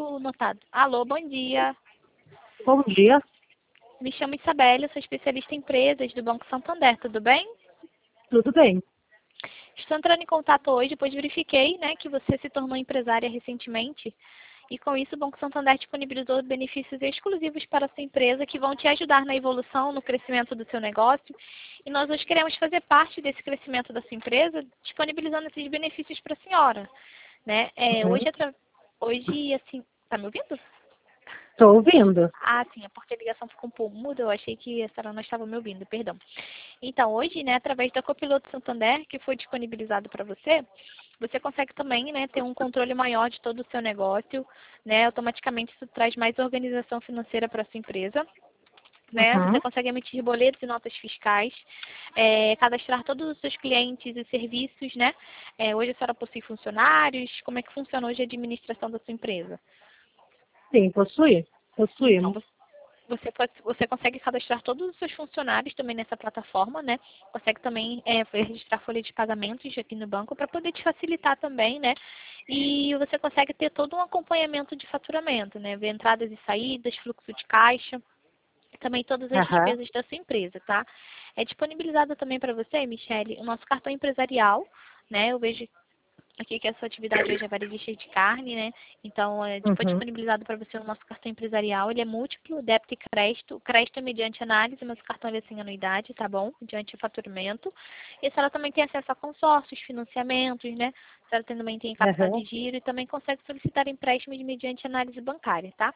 tudo notado. Alô, bom dia. Bom dia. Me chamo Isabelle, eu sou especialista em empresas do Banco Santander, tudo bem? Tudo bem? Estou entrando em contato hoje, pois verifiquei, né, que você se tornou empresária recentemente. E com isso, o Banco Santander disponibilizou benefícios exclusivos para a sua empresa que vão te ajudar na evolução, no crescimento do seu negócio. E nós hoje queremos fazer parte desse crescimento da sua empresa, disponibilizando esses benefícios para a senhora. Né? Uhum. Hoje, assim, tá me ouvindo? Estou ouvindo. Ah, sim, é porque a ligação ficou um pouco muda, eu achei que a senhora não estava me ouvindo, perdão. Então, hoje, né, através da Copiloto Santander, que foi disponibilizado para você, você consegue também, né, ter um controle maior de todo o seu negócio, né, automaticamente isso traz mais organização financeira para a sua empresa. Né? Você Uhum. consegue emitir boletos e notas fiscais, cadastrar todos os seus clientes e serviços, né? Hoje a senhora possui funcionários, como é que funciona hoje a administração da sua empresa? Sim, Então, possuímos. você consegue cadastrar todos os seus funcionários também nessa plataforma, né? Consegue também registrar folha de pagamentos aqui no banco para poder te facilitar também, né? E você consegue ter todo um acompanhamento de faturamento, né? Ver entradas e saídas, fluxo de caixa, e também todas as Aham. despesas da sua empresa, tá? É disponibilizado também para você, Michele, o nosso cartão empresarial, né? Eu vejo aqui que a sua atividade hoje é varejista de carne, né? Então, foi Uhum. disponibilizado para você o nosso cartão empresarial. Ele é múltiplo, débito e crédito. O crédito é mediante análise, mas o cartão ele é sem anuidade, tá bom? Mediante faturamento. E a senhora também tem acesso a consórcios, financiamentos, né? A senhora também tem capital de Aham. giro e também consegue solicitar empréstimos mediante análise bancária, tá?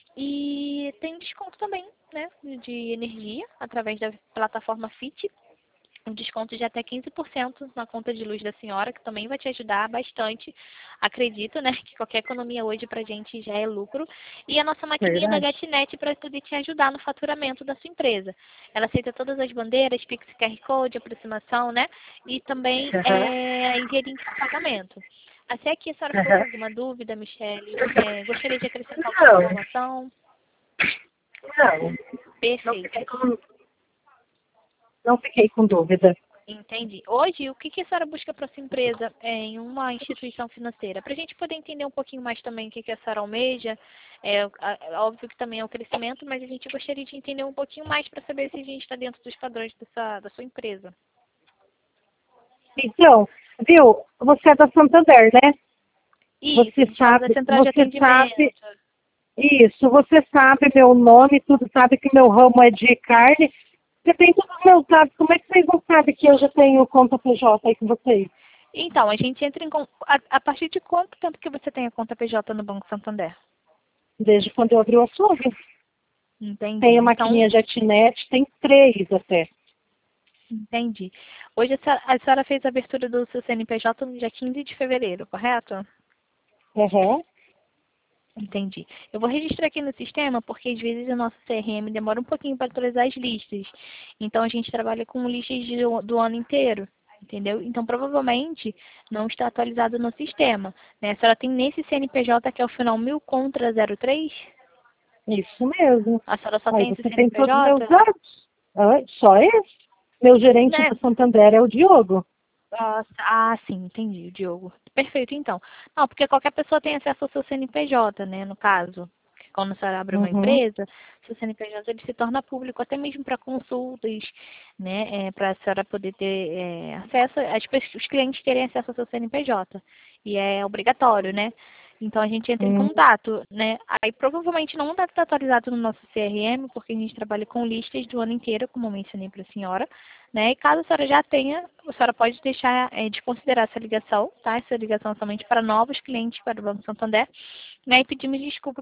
E tem desconto também, né? De energia, através da plataforma FIT, um desconto de até 15% na conta de luz da senhora, que também vai te ajudar bastante. Acredito, né, que qualquer economia hoje pra gente já é lucro. E a nossa maquininha da Verdade. GetNet para poder te ajudar no faturamento da sua empresa. Ela aceita todas as bandeiras, Pix, QR Code, aproximação, né? E também Aham. envia link de pagamento. Até aqui a senhora ficou com Aham. alguma dúvida, Michele? Gostaria de acrescentar alguma Não, informação? não. Não Perfeito. fiquei com, não fiquei com dúvida. Entendi. Hoje, o que que a senhora busca para sua empresa em uma instituição financeira? Para a gente poder entender um pouquinho mais também o que que a senhora almeja, óbvio que também é o crescimento, mas a gente gostaria de entender um pouquinho mais para saber se a gente está dentro dos padrões da sua empresa. Então, viu? Você é da Santander, né? Isso, a gente fala da central de Você sabe, atendimento. isso, você sabe meu nome, tudo sabe que meu ramo é de carne. Você tem todos os meus dados, como é que vocês não sabem que eu já tenho conta PJ aí com vocês? Então, a gente entra a partir de quanto tempo que você tem a conta PJ no Banco Santander? Desde quando eu abri o açougue. Entendi. Tem a Então, maquininha JetNet, tem 3 até. entendi. Hoje a senhora fez a abertura do seu CNPJ no dia 15 de fevereiro, correto? Uhum. Entendi. Eu vou registrar aqui no sistema porque às vezes o nosso CRM demora um pouquinho para atualizar as listas. Então a gente trabalha com listas do ano inteiro, entendeu? Então provavelmente não está atualizado no sistema. Né? A senhora tem nesse CNPJ que é o final 1000 contra 03? Isso mesmo. A senhora só Aí tem esse você tem todos os meus CNPJ? dados. Só esse. Meu gerente Né? do Santander é o Diogo. Sim, entendi, o Diogo. Perfeito, então. Não, porque qualquer pessoa tem acesso ao seu CNPJ, né, no caso. Quando a senhora abre uma Uhum. empresa, seu CNPJ ele se torna público, até mesmo para consultas, né, para a senhora poder ter acesso, os clientes terem acesso ao seu CNPJ. E é obrigatório, né? Então a gente entra em Hum. contato, né? Aí provavelmente não deve estar atualizado no nosso CRM, porque a gente trabalha com listas do ano inteiro, como eu mencionei para a senhora, né? E caso a senhora já tenha, a senhora pode deixar de considerar essa ligação, tá? Essa ligação é somente para novos clientes para o Banco Santander, né? E pedimos desculpa